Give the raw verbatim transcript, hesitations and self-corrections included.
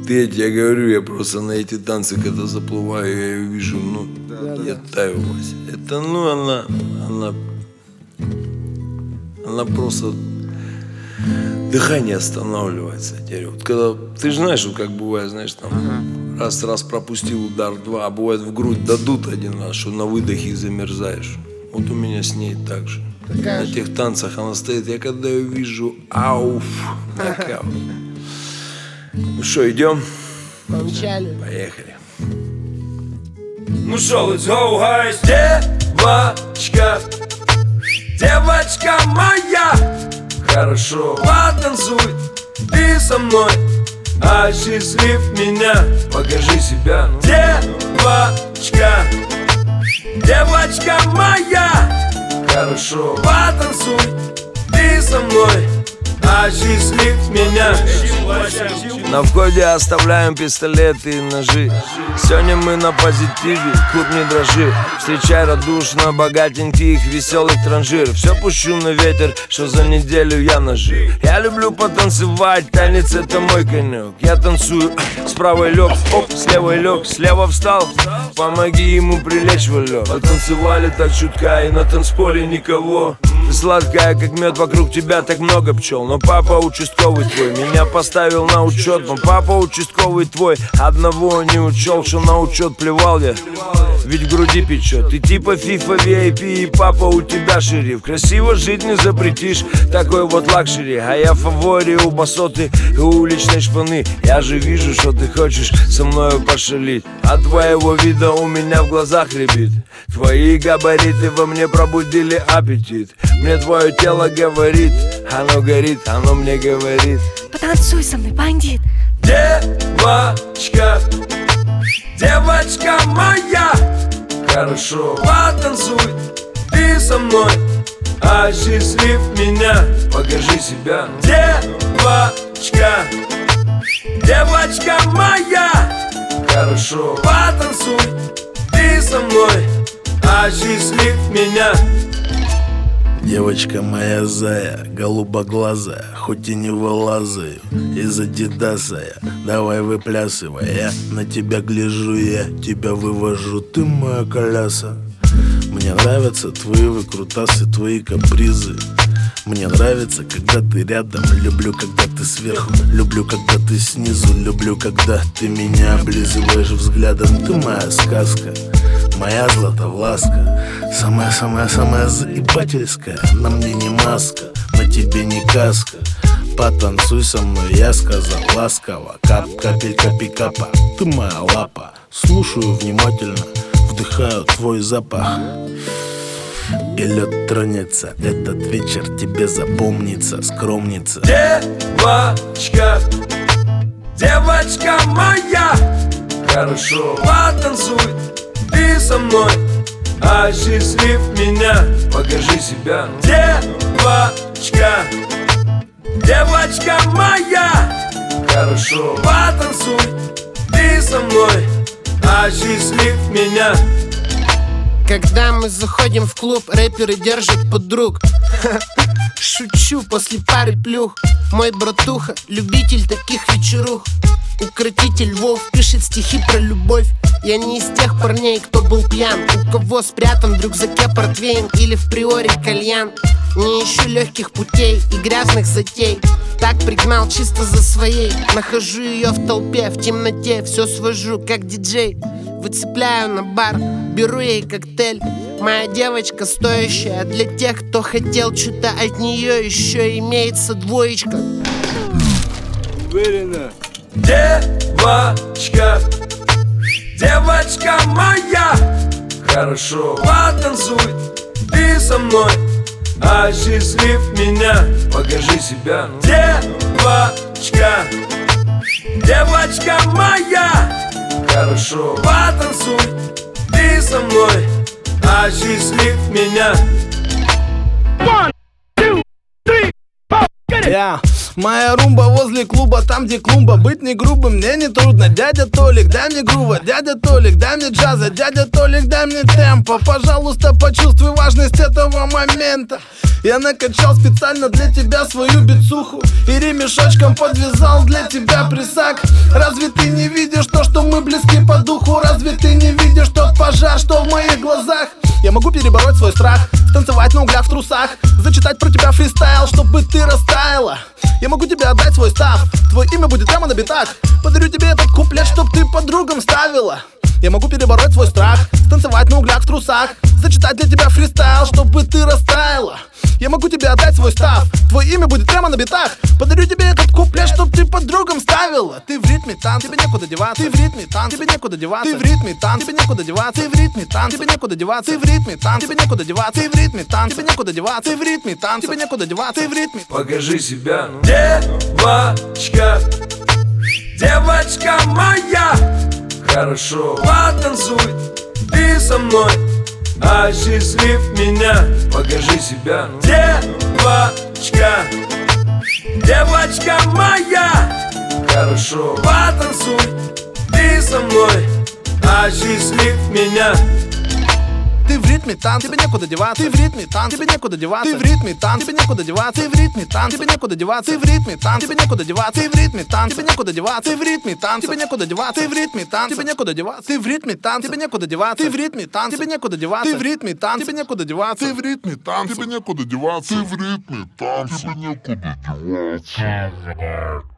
Вот я тебе говорю, я просто на эти танцы, когда заплываю, я ее вижу, ну, да, я да. таю, Вася. Это, ну, она, она, она просто дыхание останавливается. Теперь. Вот когда, ты же знаешь, вот как бывает, знаешь, там, ага. раз-раз пропустил удар, два, а бывает в грудь дадут один раз, что на выдохе замерзаешь. Вот у меня с ней так же. Такая на же. Тех танцах она стоит, я когда ее вижу, ауф, нокаут. Ну что, идем? Помчали. Поехали. Ну что, let's go, guys. Девочка, девочка моя, хорошо потанцуй ты со мной, осчастлив меня, покажи себя. Девочка, девочка моя, хорошо потанцуй ты со мной, осчастлив меня. На входе оставляем пистолеты и ножи. Сегодня мы на позитиве, клуб не дрожи. Встречай радушно богатеньких, веселых транжир. Все пущу на ветер, что за неделю я нажил. Я люблю потанцевать, танец это мой конек. Я танцую, с правой лег, оп, с левой лег, слева встал, помоги ему прилечь в лег. Потанцевали так чутка и на танцполе никого. Ты сладкая, как мед, вокруг тебя так много пчел. Но папа участковый твой меня поставил на учет. Но папа участковый твой одного не учел, что на учет плевал я, ведь в груди печет. Ты типа фифа ви ай пи и папа у тебя шериф. Красиво жить не запретишь, такой вот лакшери. А я в фаворе у басоты и у уличной шпаны. Я же вижу, что ты хочешь со мною пошалить. От твоего вида у меня в глазах рябит. Твои габариты во мне пробудили аппетит. Мне твое тело говорит, оно горит, оно мне говорит: потанцуй со мной, бандит. Девочка, девочка моя, хорошо потанцуй ты со мной, осчастлив меня, покажи себя. Девочка, девочка моя, хорошо потанцуй ты со мной, осчастлив меня. Девочка моя зая, голубоглазая, хоть и не вылазаю из адидаса я. Давай выплясывай, я на тебя гляжу, я тебя вывожу, ты моя коляса. Мне нравятся твои выкрутасы, твои капризы. Мне нравится, когда ты рядом, люблю, когда ты сверху, люблю, когда ты снизу, люблю, когда ты меня облизываешь взглядом. Ты моя сказка, моя златовласка, самая-самая-самая заебательская. На мне не маска, на тебе не каска. Потанцуй со мной, я сказал ласково. Кап, капелька пикапа, ты моя лапа. Слушаю внимательно, вдыхаю твой запах. И лед тронется, этот вечер тебе запомнится, скромница. Девочка, девочка моя, хорошо потанцуй ты со мной, осчастлив меня, покажи себя. Девочка, девочка моя, хорошо потанцуй ты со мной, осчастлив меня. Когда мы заходим в клуб, рэперы держат подруг. Шучу после пары плюх. Мой братуха, любитель таких вечерух. Укротитель Вов пишет стихи про любовь. Я не из тех парней, кто был пьян, у кого спрятан в рюкзаке портвейн или в приоре кальян. Не ищу легких путей и грязных затей. Так пригнал чисто за своей. Нахожу ее в толпе, в темноте. Все свожу, как диджей. Выцепляю на бар, беру ей коктейль. Моя девочка стоящая для тех, кто хотел что-то от нее. Еще имеется двоечка. Уверенно. Девочка, девочка моя, хорошо потанцуй ты со мной, осчастлив меня, покажи себя. Девочка, девочка моя, хорошо потанцуй ты со мной, осчастлив меня. One, two, three, four, get it. Yeah. Моя румба возле клуба, там где клумба. Быть не грубым мне не трудно. Дядя Толик, дай мне грува. Дядя Толик, дай мне джаза. Дядя Толик, дай мне темпа. Пожалуйста, почувствуй важность этого момента. Я накачал специально для тебя свою бицуху и ремешочком подвязал для тебя прессак. Разве ты не видишь то, что мы близки по духу? Разве ты не видишь тот пожар, что в моих глазах? Я могу перебороть свой страх, станцевать на углях в трусах, зачитать про тебя фристайл, чтобы ты растаяла. Я могу тебе отдать свой став, твое имя будет прямо на битах. Подарю тебе этот куплет, чтоб ты подругам ставила. Я могу перебороть свой страх, станцевать на углях в трусах, зачитать для тебя фристайл, чтобы ты растаяла. Я могу тебе отдать свой став, твое имя будет прямо на битах. Подарю тебе этот куплет, чтоб ты подругам ставила. Ты в ритме танца, тебе некуда деваться. Ты в ритме танца, тебе некуда деваться. Ты в ритме танца, тебе некуда деваться. Ты в ритме танца, тебе некуда деваться. Ты в ритме танца, тебе некуда деваться. Ты в ритме танца, тебе некуда деваться. Ты в ритме танца, тебе некуда деваться. Ты в ритме. Покажи себя, девочка, девочка моя. Хорошо, потанцуй ты со мной, осчастлив меня. Покажи себя, девочка, девочка моя. Хорошо, потанцуй ты со мной, осчастлив меня. Ты в ритме танца, тебе некуда деваться. Ты в ритме танца, тебе некуда деваться. Ты в ритме танца, тебе некуда деваться. Ты в ритме танца, тебе некуда деваться. Ты в ритме танца, тебе некуда деваться. Ты в ритме танца, тебе некуда деваться. Ты в ритме танца, тебе некуда деваться. Ты в ритме танца, тебе некуда деваться. Ты в ритме танца, тебе некуда деваться. Ты в ритме танца, тебе некуда деваться. Ты в ритме танца, тебе некуда деваться. Ты в ритме танца, тебе некуда деваться. Ты в ритме танца, тебе некуда деваться.